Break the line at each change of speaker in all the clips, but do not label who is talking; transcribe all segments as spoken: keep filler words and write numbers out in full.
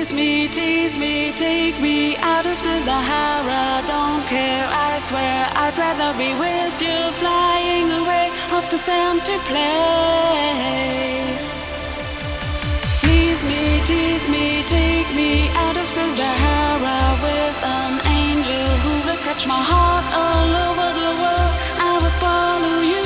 me, tease me, take me out of the Sahara. Don't care, I swear, I'd rather be with you, flying away off this empty place. Please me, tease me, take me out of the Sahara with an angel who will catch my heart all over the world. I will follow you.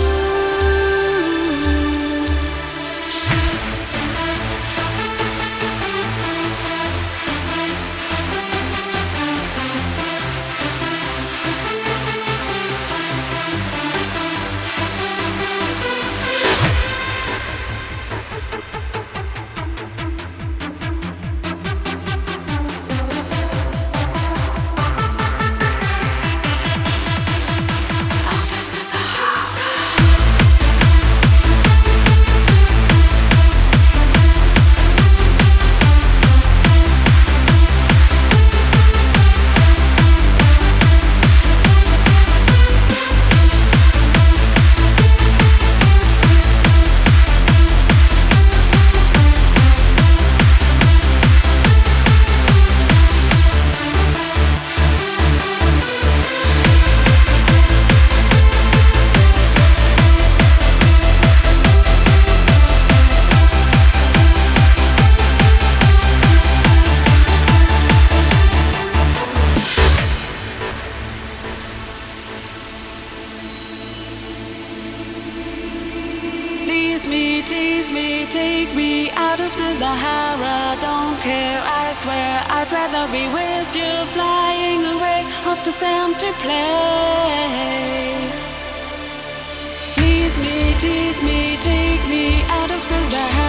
Please me, tease me, take me out of the Sahara. Don't care, I swear, I'd rather be with you, flying away off this empty place. Please me, tease me, take me out of the Sahara.